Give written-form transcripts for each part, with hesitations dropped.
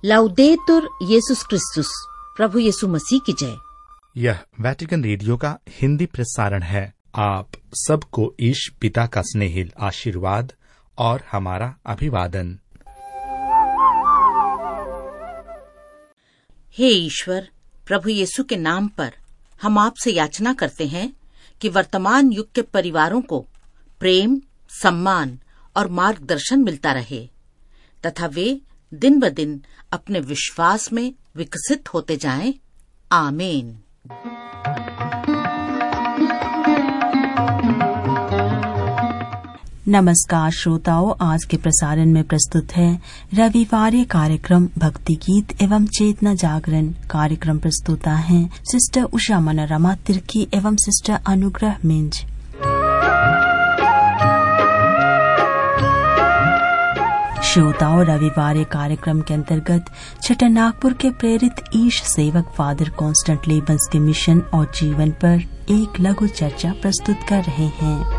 लाउदेतुर येसुस क्रिस्तुस, प्रभु यीशु मसीह की जय। यह वेटिकन रेडियो का हिंदी प्रसारण है। आप सबको ईश पिता का स्नेहिल आशीर्वाद और हमारा अभिवादन। हे ईश्वर, प्रभु यीशु के नाम पर हम आपसे याचना करते हैं कि वर्तमान युग के परिवारों को प्रेम, सम्मान और मार्गदर्शन मिलता रहे तथा वे दिन ब दिन अपने विश्वास में विकसित होते जाएं। आमीन। नमस्कार श्रोताओं, आज के प्रसारण में प्रस्तुत है रविवार कार्यक्रम भक्ति गीत एवं चेतना जागरण। कार्यक्रम प्रस्तुता हैं सिस्टर उषा मनोरमा तिर्की एवं सिस्टर अनुग्रह मिंज। श्रोताओं, रविवार कार्यक्रम के अंतर्गत छटनागपुर के प्रेरित ईश सेवक फादर कॉन्स्टेंट लेबन्स के मिशन और जीवन पर एक लघु चर्चा प्रस्तुत कर रहे हैं।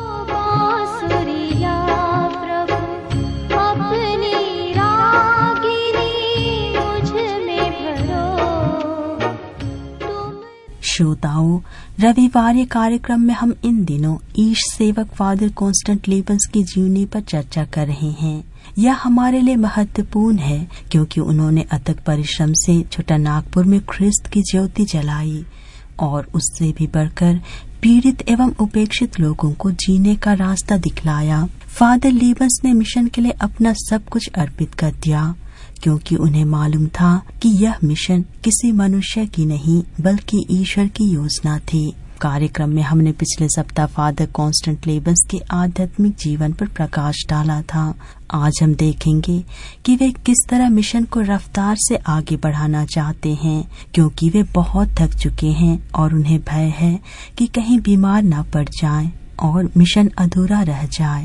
श्रोताओं, रविवार कार्यक्रम में हम इन दिनों ईश सेवक फादर कॉन्स्टेंट लेबन्स की जीवनी पर चर्चा कर रहे हैं। यह हमारे लिए महत्वपूर्ण है क्योंकि उन्होंने अथक परिश्रम से छटनागपुर में ख्रिस्त की ज्योति जलाई और उससे भी बढ़कर पीड़ित एवं उपेक्षित लोगों को जीने का रास्ता दिखलाया। फादर लेबन्स ने मिशन के लिए अपना सब कुछ अर्पित कर दिया क्योंकि उन्हें मालूम था कि यह मिशन किसी मनुष्य की नहीं बल्कि ईश्वर की योजना थी। कार्यक्रम में हमने पिछले सप्ताह फादर कॉन्स्टेंट लेबन्स के आध्यात्मिक जीवन पर प्रकाश डाला था। आज हम देखेंगे कि वे किस तरह मिशन को रफ्तार से आगे बढ़ाना चाहते हैं क्योंकि वे बहुत थक चुके हैं और उन्हें भय है कि कहीं बीमार न पड़ जाएं और मिशन अधूरा रह जाए।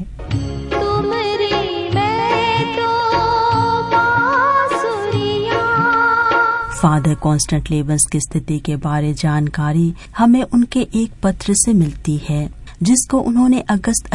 फादर कॉन्स्टेंट लेबन्स की स्थिति के बारे जानकारी हमें उनके एक पत्र से मिलती है जिसको उन्होंने अगस्त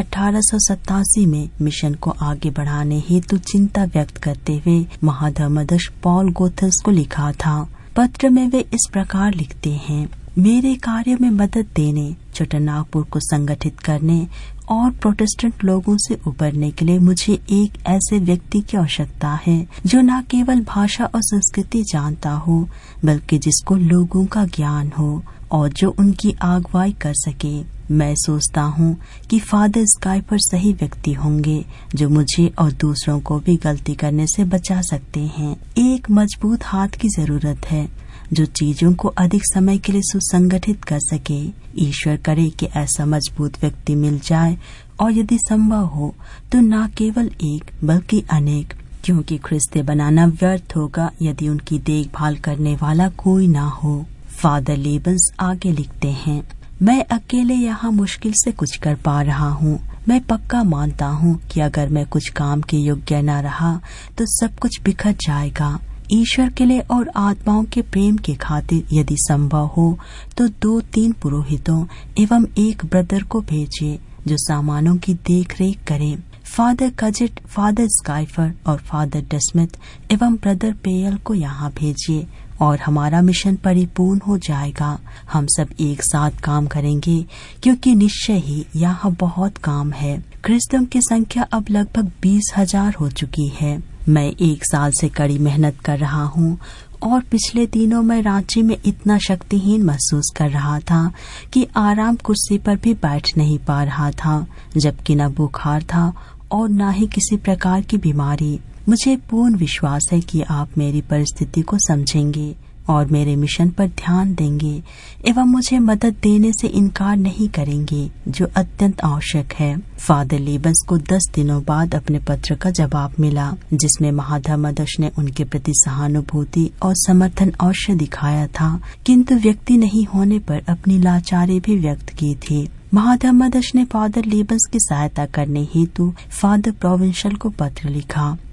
1887 में मिशन को आगे बढ़ाने हेतु चिंता व्यक्त करते हुए महाधर्मदर्श पॉल गोथल्स को लिखा था। पत्र में वे इस प्रकार लिखते हैं: मेरे कार्य में मदद देने, छटनागपुर को संगठित करने और प्रोटेस्टेंट लोगों से उबरने के लिए मुझे एक ऐसे व्यक्ति की आवश्यकता है जो न केवल भाषा और संस्कृति जानता हो बल्कि जिसको लोगों का ज्ञान हो और जो उनकी अगुवाई कर सके। मैं सोचता हूँ कि फादर स्काइफर सही व्यक्ति होंगे जो मुझे और दूसरों को भी गलती करने से बचा सकते हैं। एक मजबूत हाथ की जरूरत है जो चीजों को अधिक समय के लिए सुसंगठित कर सके। ईश्वर करे कि ऐसा मजबूत व्यक्ति मिल जाए और यदि संभव हो तो न केवल एक बल्कि अनेक, क्योंकि ख्रिस्ते बनाना व्यर्थ होगा यदि उनकी देखभाल करने वाला कोई ना हो। फादर लेबन्स आगे लिखते हैं: मैं अकेले यहाँ मुश्किल से कुछ कर पा रहा हूँ। मैं पक्का मानता हूँ कि अगर मैं कुछ काम के योग्य न रहा तो सब कुछ बिखर जाएगा। ईश्वर के लिए और आत्माओं के प्रेम के खातिर यदि संभव हो तो 2-3 पुरोहितों एवं एक ब्रदर को भेजिए जो सामानों की देखरेख करें। फादर कजिट, फादर स्काइफर और फादर डेस्मिथ एवं ब्रदर पेयल को यहाँ भेजिए और हमारा मिशन परिपूर्ण हो जाएगा। हम सब एक साथ काम करेंगे क्योंकि निश्चय ही यहाँ बहुत काम है। क्रिश्चियन की संख्या अब लगभग 20,000 हो चुकी है। मैं 1 साल से कड़ी मेहनत कर रहा हूँ और पिछले दिनों में रांची में इतना शक्तिहीन महसूस कर रहा था कि आराम कुर्सी पर भी बैठ नहीं पा रहा था, जबकि न बुखार था और न ही किसी प्रकार की बीमारी। मुझे पूर्ण विश्वास है कि आप मेरी परिस्थिति को समझेंगे और मेरे मिशन पर ध्यान देंगे एवं मुझे मदद देने से इनकार नहीं करेंगे जो अत्यंत आवश्यक है। फादर लेबन्स को 10 दिनों बाद अपने पत्र का जवाब मिला जिसमें महाधर्मदर्श ने उनके प्रति सहानुभूति और समर्थन अवश्य दिखाया था, किंतु व्यक्ति नहीं होने पर अपनी लाचारी भी व्यक्त की थी। महाधर्मदर्श ने फादर लेबन्स की सहायता करने हेतु फादर प्रोविंशियल को पत्र लिखा।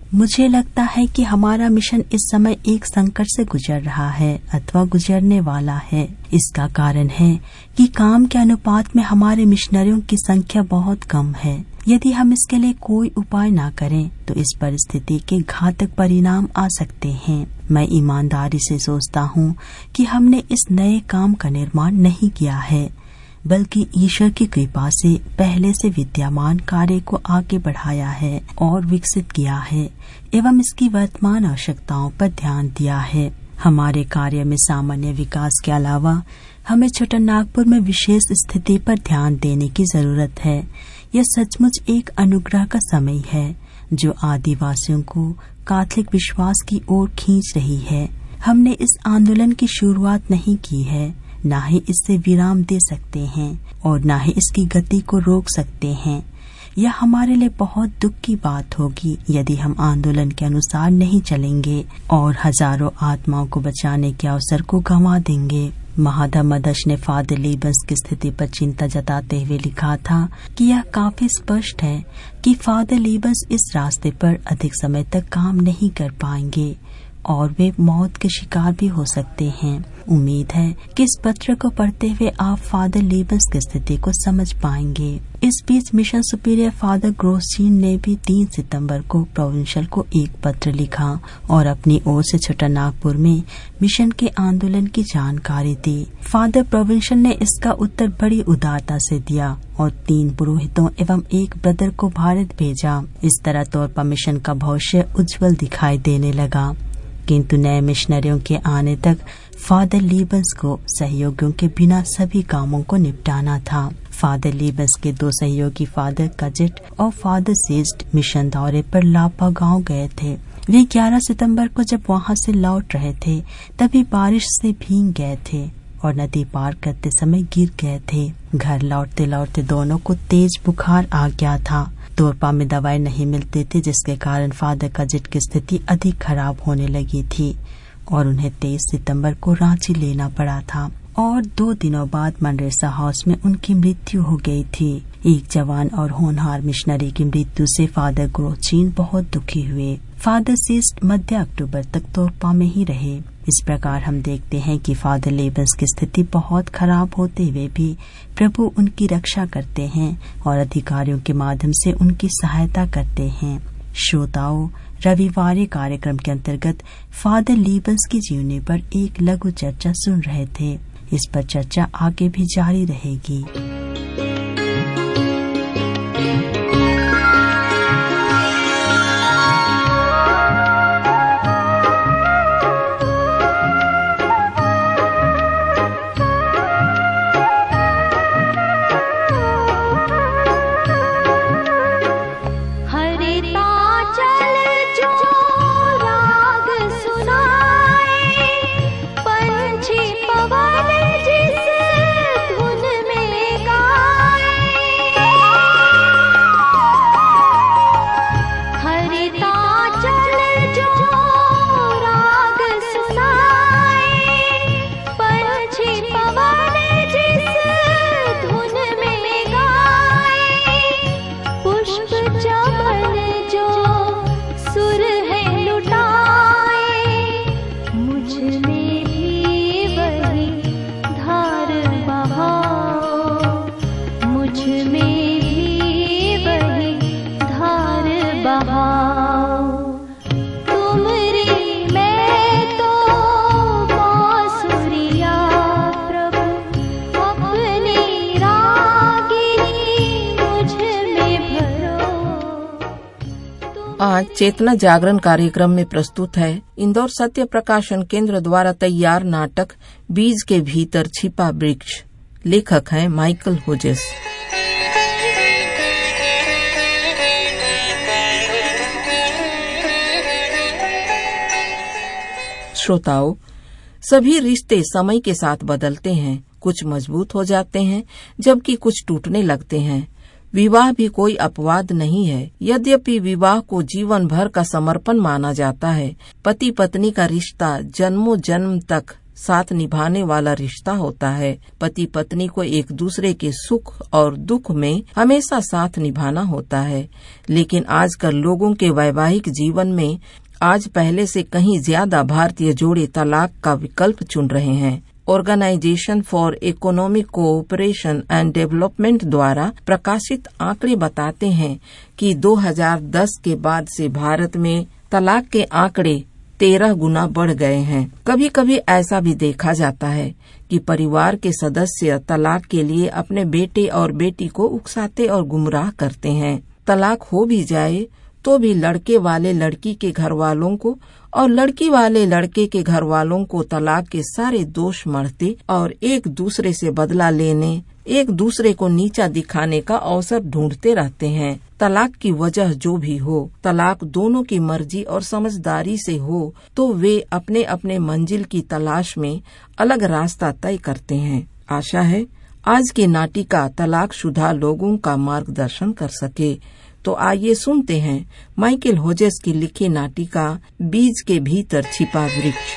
मुझे लगता है कि हमारा मिशन इस समय एक संकट से गुजर रहा है अथवा गुजरने वाला है। इसका कारण है कि काम के अनुपात में हमारे मिशनरियों की संख्या बहुत कम है। यदि हम इसके लिए कोई उपाय ना करें तो इस परिस्थिति के घातक परिणाम आ सकते हैं। मैं ईमानदारी से सोचता हूँ कि हमने इस नए काम का निर्माण नहीं किया है, बल्कि ईश्वर की कृपा से पहले से विद्यमान कार्य को आगे बढ़ाया है और विकसित किया है एवं इसकी वर्तमान आवश्यकताओं पर ध्यान दिया है। हमारे कार्य में सामान्य विकास के अलावा हमें छोटानागपुर में विशेष स्थिति पर ध्यान देने की जरूरत है। यह सचमुच एक अनुग्रह का समय है जो आदिवासियों को कैथोलिक विश्वास की ओर खींच रही है। हमने इस आंदोलन की शुरुआत नहीं की है, न ही इससे विराम दे सकते हैं और न ही इसकी गति को रोक सकते हैं। यह हमारे लिए बहुत दुख की बात होगी यदि हम आंदोलन के अनुसार नहीं चलेंगे और हजारों आत्माओं को बचाने के अवसर को गंवा देंगे। महाधम अध्यक्ष ने फादर लीबंस की स्थिति पर चिंता जताते हुए लिखा था कि यह काफी स्पष्ट है कि फादर लीबंस इस रास्ते पर अधिक समय तक काम नहीं कर पाएंगे और वे मौत के शिकार भी हो सकते हैं। उम्मीद है कि इस पत्र को पढ़ते हुए आप फादर लीबंस की स्थिति को समझ पाएंगे। इस बीच मिशन सुपीरियर फादर ग्रोसचीन ने भी 3 सितंबर को प्रोविंशियल को एक पत्र लिखा और अपनी ओर से छोटानागपुर में मिशन के आंदोलन की जानकारी दी। फादर प्रोविंशियल ने इसका उत्तर बड़ी उदारता से दिया और 3 पुरोहितों एवं एक ब्रदर को भारत भेजा। इस तरह तौर पर मिशन का भविष्य उज्जवल दिखाई देने लगा, किंतु नए मिशनरियों के आने तक फादर लीबंस को सहयोगियों के बिना सभी कामों को निपटाना था। फादर लीबंस के 2 सहयोगी फादर कजेट और फादर सीस्ट मिशन दौरे पर लापा गांव गए थे। वे 11 सितंबर को जब वहां से लौट रहे थे तभी बारिश से भीग गए थे और नदी पार करते समय गिर गए थे। घर लौटते लौटते दोनों को तेज बुखार आ गया था। तोरपा में दवाई नहीं मिलती थी, जिसके कारण फादर कजेट की स्थिति अधिक खराब होने लगी थी और उन्हें 23 सितंबर को रांची लेना पड़ा था और 2 दिनों बाद मनरेसा हाउस में उनकी मृत्यु हो गई थी। एक जवान और होनहार मिशनरी की मृत्यु से फादर ग्रोचीन बहुत दुखी हुए। फादर सीस्ट मध्य अक्टूबर तक तोरपा में ही रहे। इस प्रकार हम देखते हैं कि फादर लीबंस की स्थिति बहुत खराब होते हुए भी प्रभु उनकी रक्षा करते हैं और अधिकारियों के माध्यम से उनकी सहायता करते हैं। श्रोताओं, रविवार कार्यक्रम के अंतर्गत फादर लीबंस की जीवनी पर एक लघु चर्चा सुन रहे थे। इस पर चर्चा आगे भी जारी रहेगी। आज चेतना जागरण कार्यक्रम में प्रस्तुत है इंदौर सत्य प्रकाशन केंद्र द्वारा तैयार नाटक बीज के भीतर छिपा वृक्ष। लेखक हैं माइकल होजेस। श्रोताओं, सभी रिश्ते समय के साथ बदलते हैं। कुछ मजबूत हो जाते हैं जबकि कुछ टूटने लगते हैं। विवाह भी कोई अपवाद नहीं है। यद्यपि विवाह को जीवन भर का समर्पण माना जाता है, पति पत्नी का रिश्ता जन्मों जन्म तक साथ निभाने वाला रिश्ता होता है। पति पत्नी को एक दूसरे के सुख और दुख में हमेशा साथ निभाना होता है। लेकिन आजकल लोगों के वैवाहिक जीवन में आज पहले से कहीं ज्यादा भारतीय जोड़े तलाक का विकल्प चुन रहे हैं। Organisation for economic cooperation and development द्वारा प्रकाशित आंकड़े बताते हैं कि 2010 के बाद से भारत में तलाक के आंकड़े 13 गुना बढ़ गए हैं। कभी कभी ऐसा भी देखा जाता है कि परिवार के सदस्य तलाक के लिए अपने बेटे और बेटी को उकसाते और गुमराह करते हैं। तलाक हो भी जाए तो भी लड़के वाले लड़की के घर वालों को और लड़की वाले लड़के के घर वालों को तलाक के सारे दोष मढ़ते और एक दूसरे से बदला लेने, एक दूसरे को नीचा दिखाने का अवसर ढूंढते रहते हैं। तलाक की वजह जो भी हो, तलाक दोनों की मर्जी और समझदारी से हो तो वे अपने अपने मंजिल की तलाश में अलग रास्ता तय करते हैं। आशा है आज की नाटिका तलाकशुदा लोगों का मार्गदर्शन कर सके। तो आइए सुनते हैं माइकल होजेस की लिखी नाटिका बीज के भीतर छिपा वृक्ष।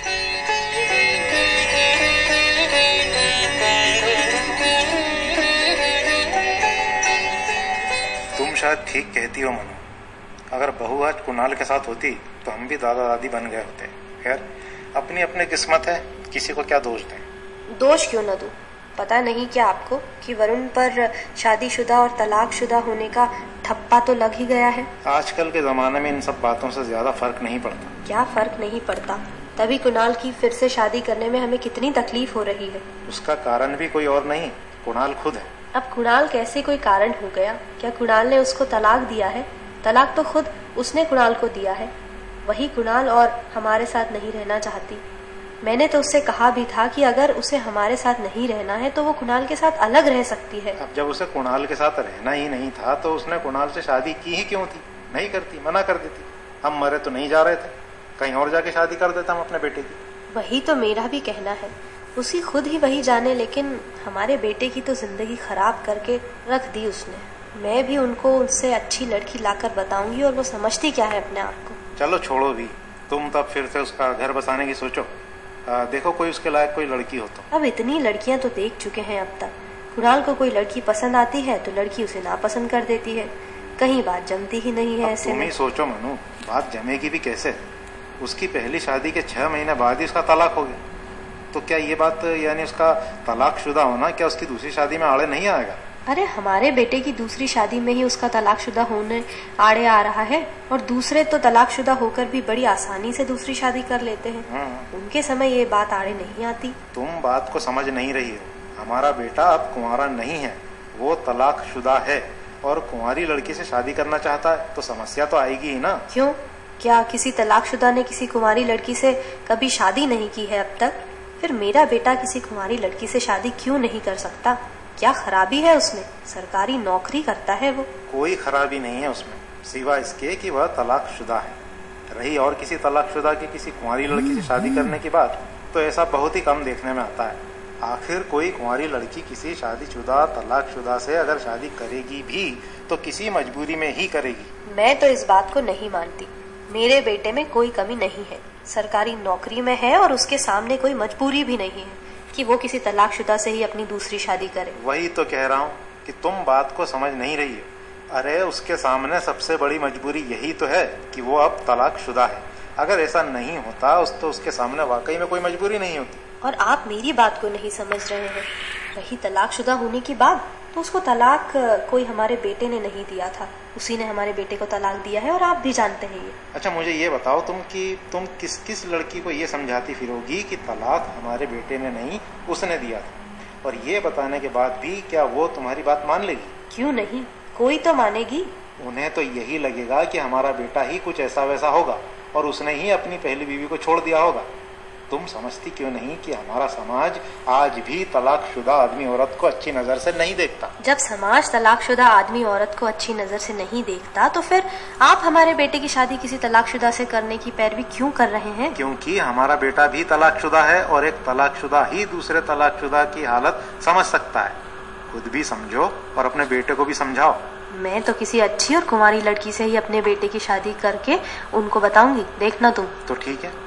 तुम शायद ठीक कहती हो मनु। अगर बहू आज कुणाल के साथ होती तो हम भी दादा दादी बन गए होते। खैर अपनी अपनी किस्मत है, किसी को क्या दोष दें। दोष क्यों न दूं? पता नहीं क्या आपको कि वरुण पर शादीशुदा और तलाकशुदा होने का ठप्पा तो लग ही गया है। आजकल के जमाने में इन सब बातों से ज्यादा फर्क नहीं पड़ता। क्या फर्क नहीं पड़ता? तभी कुणाल की फिर से शादी करने में हमें कितनी तकलीफ हो रही है। उसका कारण भी कोई और नहीं, कुणाल खुद है। अब कुणाल कैसे कोई कारण हो गया? क्या कुणाल ने उसको तलाक दिया है? तलाक तो खुद उसने कुणाल को दिया है। वही कुणाल और हमारे साथ नहीं रहना चाहती। मैंने तो उससे कहा भी था कि अगर उसे हमारे साथ नहीं रहना है तो वो कुणाल के साथ अलग रह सकती है। अब जब उसे कुणाल के साथ रहना ही नहीं था तो उसने कुणाल से शादी की ही क्यों थी? नहीं करती, मना कर देती। हम मरे तो नहीं जा रहे थे, कहीं और जाके शादी कर देता हम अपने बेटे की। वही तो मेरा भी कहना है। उसी खुद ही वही जाने, लेकिन हमारे बेटे की तो जिंदगी खराब करके रख दी उसने। मैं भी उनको उससे अच्छी लड़की लाकर बताऊंगी और वो समझती क्या है अपने आप को। चलो छोड़ो भी, तुम तब फिर से उसका घर बसाने की सोचो। देखो कोई उसके लायक कोई लड़की हो तो। अब इतनी लड़कियां तो देख चुके हैं अब तक। कुणाल को कोई लड़की पसंद आती है तो लड़की उसे नापसंद कर देती है। कहीं बात जमती ही नहीं है। ऐसे तुम ही सोचो मनु, बात जमेगी भी कैसे? उसकी पहली शादी के 6 महीने बाद ही उसका तलाक हो गया। तो क्या ये बात यानी उसका तलाकशुदा होना क्या उसकी दूसरी शादी में आड़े नहीं आएगा? अरे हमारे बेटे की दूसरी शादी में ही उसका तलाकशुदा होने आड़े आ रहा है, और दूसरे तो तलाकशुदा होकर भी बड़ी आसानी से दूसरी शादी कर लेते हैं। उनके समय ये बात आड़े नहीं आती। तुम बात को समझ नहीं रही हो। हमारा बेटा अब कुंवारा नहीं है, वो तलाकशुदा है और कुंवारी लड़की से शादी करना चाहता है, तो समस्या तो आएगी ही ना। क्यों? क्या किसी तलाकशुदा ने किसी कुंवारी लड़की से कभी शादी नहीं की है अब तक? फिर मेरा बेटा किसी कुंवारी लड़की से शादी क्यों नहीं कर सकता? क्या खराबी है उसमें? सरकारी नौकरी करता है वो। कोई खराबी नहीं है उसमें, सिवा इसके कि वह तलाकशुदा है। रही और किसी तलाकशुदा की किसी कुंवारी लड़की से शादी करने की बात, तो ऐसा बहुत ही कम देखने में आता है। आखिर कोई कुंवारी लड़की किसी शादीशुदा तलाकशुदा से अगर शादी करेगी भी तो किसी मजबूरी में ही करेगी। मैं तो इस बात को नहीं मानती। मेरे बेटे में कोई कमी नहीं है, सरकारी नौकरी में है और उसके सामने कोई मजबूरी भी नहीं है कि वो किसी तलाकशुदा से ही अपनी दूसरी शादी करे। वही तो कह रहा हूँ कि तुम बात को समझ नहीं रही हो। अरे उसके सामने सबसे बड़ी मजबूरी यही तो है कि वो अब तलाकशुदा है। अगर ऐसा नहीं होता तो उसके सामने वाकई में कोई मजबूरी नहीं होती। और आप मेरी बात को नहीं समझ रहे हैं। रही तलाकशुदा होने की बात, तो उसको तलाक कोई हमारे बेटे ने नहीं दिया था, उसी ने हमारे बेटे को तलाक दिया है और आप भी जानते हैं ये। अच्छा मुझे ये बताओ तुम किस किस लड़की को ये समझाती फिरोगी कि तलाक हमारे बेटे ने नहीं उसने दिया था, और ये बताने के बाद भी क्या वो तुम्हारी बात मान लेगी? क्यों नहीं, कोई तो मानेगी। उन्हें तो यही लगेगा कि हमारा बेटा ही कुछ ऐसा वैसा होगा और उसने ही अपनी पहली बीवी को छोड़ दिया होगा। तुम समझती क्यों नहीं कि हमारा समाज आज भी तलाकशुदा आदमी औरत को अच्छी नजर से नहीं देखता? जब समाज तलाकशुदा आदमी औरत को अच्छी नजर से नहीं देखता तो फिर आप हमारे बेटे की शादी किसी तलाकशुदा से करने की पैरवी क्यों कर रहे हैं? क्योंकि हमारा बेटा भी तलाकशुदा है और एक तलाकशुदा ही दूसरे तलाकशुदा की हालत समझ सकता है। खुद भी समझो और अपने बेटे को भी समझाओ। मैं तो किसी अच्छी और कुंवारी लड़की से ही अपने बेटे की शादी करके उनको बताऊंगी, देखना तुम। तो ठीक है,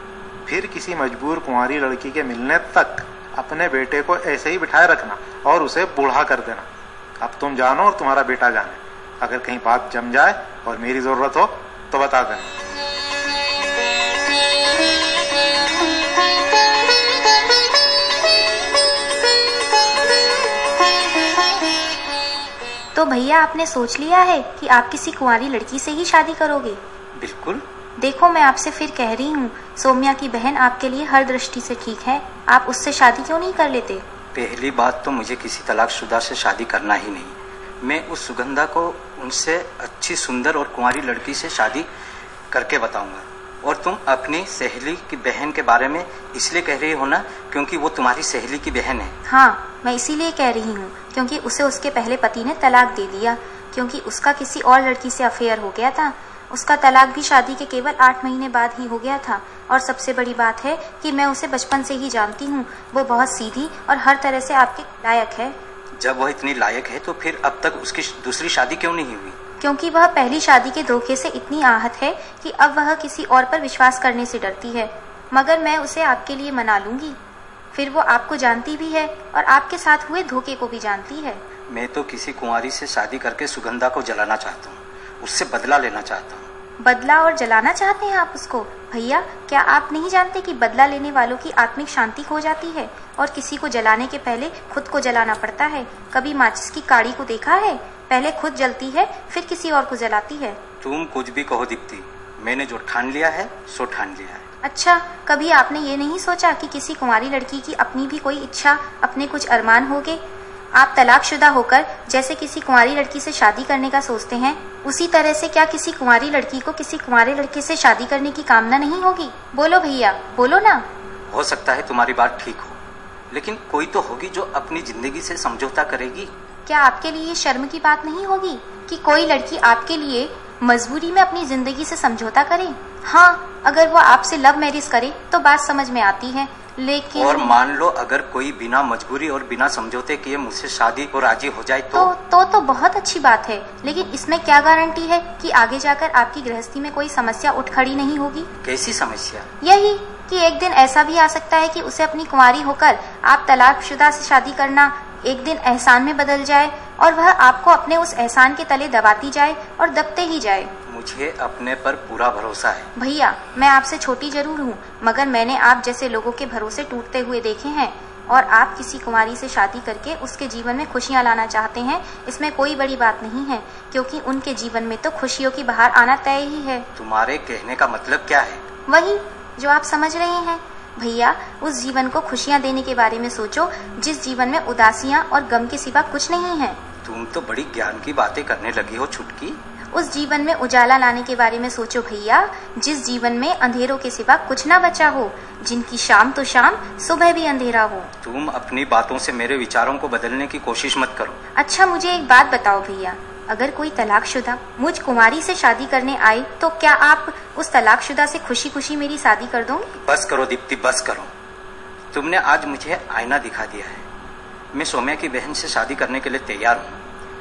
फिर किसी मजबूर कुंवारी लड़की के मिलने तक अपने बेटे को ऐसे ही बिठाए रखना और उसे बूढ़ा कर देना। अब तुम जानो और तुम्हारा बेटा जाने। अगर कहीं बात जम जाए और मेरी जरूरत हो तो बता देना। तो भैया, आपने सोच लिया है कि आप किसी कुंवारी लड़की से ही शादी करोगे? बिल्कुल। देखो, मैं आपसे फिर कह रही हूँ, सोम्या की बहन आपके लिए हर दृष्टि से ठीक है। आप उससे शादी क्यों नहीं कर लेते? पहली बात तो मुझे किसी तलाकशुदा से शादी करना ही नहीं। मैं उस सुगंधा को उनसे अच्छी, सुंदर और कुंवारी लड़की से शादी करके बताऊंगा। और तुम अपनी सहेली की बहन के बारे में इसलिए कह रही हो ना क्योंकि वो तुम्हारी सहेली की बहन है? हाँ, मैं इसीलिए कह रही हूँ क्योंकि उसे उसके पहले पति ने तलाक दे दिया, क्योंकि उसका किसी और लड़की से अफेयर हो गया था। उसका तलाक भी शादी के केवल 8 महीने बाद ही हो गया था। और सबसे बड़ी बात है कि मैं उसे बचपन से ही जानती हूँ। वो बहुत सीधी और हर तरह से आपके लायक है। जब वह इतनी लायक है तो फिर अब तक उसकी दूसरी शादी क्यों नहीं हुई? क्योंकि वह पहली शादी के धोखे से इतनी आहत है कि अब वह किसी और पर विश्वास करने से डरती है। मगर मैं उसे आपके लिए मना लूंगी। फिर वो आपको जानती भी है और आपके साथ हुए धोखे को भी जानती है। मैं तो किसी कुंवारी से शादी करके सुगंधा को जलाना चाहता हूँ, उससे बदला लेना चाहता हूँ। बदला और जलाना चाहते हैं आप उसको? भैया, क्या आप नहीं जानते कि बदला लेने वालों की आत्मिक शांति खो जाती है और किसी को जलाने के पहले खुद को जलाना पड़ता है? कभी माचिस की काड़ी को देखा है? पहले खुद जलती है, फिर किसी और को जलाती है। तुम कुछ भी कहो दीप्ति, मैंने जो ठान लिया है सो ठान लिया है। अच्छा, कभी आपने ये नहीं सोचा कि किसी कुंवारी लड़की की अपनी भी कोई इच्छा, अपने कुछ अरमान होंगे? आप तलाकशुदा होकर जैसे किसी कुंवारी लड़की से शादी करने का सोचते हैं, उसी तरह से क्या किसी कुंवारी लड़की को किसी कुंवारे लड़के से शादी करने की कामना नहीं होगी? बोलो भैया, बोलो ना। हो सकता है तुम्हारी बात ठीक हो, लेकिन कोई तो होगी जो अपनी जिंदगी से समझौता करेगी। क्या आपके लिए शर्म की बात नहीं होगी कि कोई लड़की आपके लिए मजबूरी में अपनी जिंदगी से समझौता करे? हाँ, अगर वो आपसे लव मैरिज करे तो बात समझ में आती है, लेकिन और मान लो अगर कोई बिना मजबूरी और बिना समझौते किए मुझसे शादी को राजी हो जाए तो बहुत अच्छी बात है। लेकिन इसमें क्या गारंटी है कि आगे जाकर आपकी गृहस्थी में कोई समस्या उठ खड़ी नहीं होगी? कैसी समस्या? यही कि एक दिन ऐसा भी आ सकता है कि उसे अपनी कुंवारी होकर आप तलाकशुदा से शादी करना एक दिन एहसान में बदल जाए और वह आपको अपने उस एहसान के तले दबाती जाए और दबते ही जाए। मुझे अपने पर पूरा भरोसा है। भैया, मैं आपसे छोटी जरूर हूँ, मगर मैंने आप जैसे लोगों के भरोसे टूटते हुए देखे हैं। और आप किसी कुंवारी से शादी करके उसके जीवन में खुशियाँ लाना चाहते हैं, इसमें कोई बड़ी बात नहीं है, क्योंकि उनके जीवन में तो खुशियों की बहार आना तय ही है। तुम्हारे कहने का मतलब क्या है? वही जो आप समझ रहे हैं। भैया, उस जीवन को खुशियाँ देने के बारे में सोचो जिस जीवन में उदासियाँ और गम के सिवा कुछ नहीं है। तुम तो बड़ी ज्ञान की बातें करने लगी हो छुटकी। उस जीवन में उजाला लाने के बारे में सोचो भैया, जिस जीवन में अंधेरों के सिवा कुछ ना बचा हो, जिनकी शाम तो शाम, सुबह भी अंधेरा हो। तुम अपनी बातों से मेरे विचारों को बदलने की कोशिश मत करो। अच्छा, मुझे एक बात बताओ भैया, अगर कोई तलाकशुदा मुझ कुंवारी से शादी करने आए तो क्या आप उस तलाकशुदा से खुशी खुशी मेरी शादी कर दोगे? बस करो दीप्ति, बस करो। तुमने आज मुझे आईना दिखा दिया है। मैं सोम्या की बहन से शादी करने के लिए तैयार हूँ।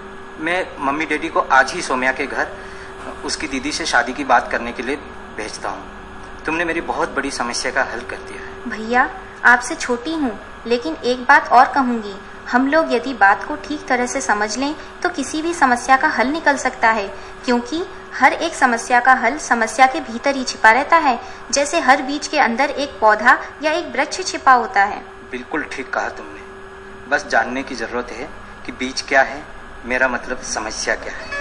मैं मम्मी डैडी को आज ही सोम्या के घर उसकी दीदी से शादी की बात करने के लिए भेजता हूँ। तुमने मेरी बहुत बड़ी समस्या का हल कर दिया है। भैया, आपसे छोटी हूँ, लेकिन एक बात और कहूँगी, हम लोग यदि बात को ठीक तरह से समझ लें तो किसी भी समस्या का हल निकल सकता है, क्योंकि हर एक समस्या का हल समस्या के भीतर ही छिपा रहता है, जैसे हर बीज के अंदर एक पौधा या एक वृक्ष छिपा होता है। बिल्कुल ठीक कहा तुमने। बस जानने की जरूरत है कि बीज क्या है, मेरा मतलब समस्या क्या है।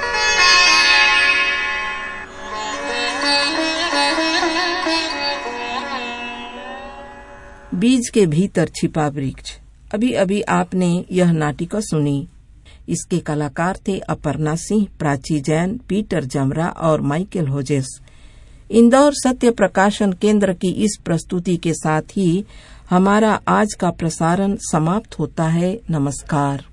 बीज के भीतर छिपा वृक्ष। अभी अभी आपने यह नाटिका सुनी। इसके कलाकार थे अपर्णा सिंह, प्राची जैन, पीटर जमरा और माइकल होजेस। इंदौर सत्य प्रकाशन केंद्र की इस प्रस्तुति के साथ ही हमारा आज का प्रसारण समाप्त होता है। नमस्कार।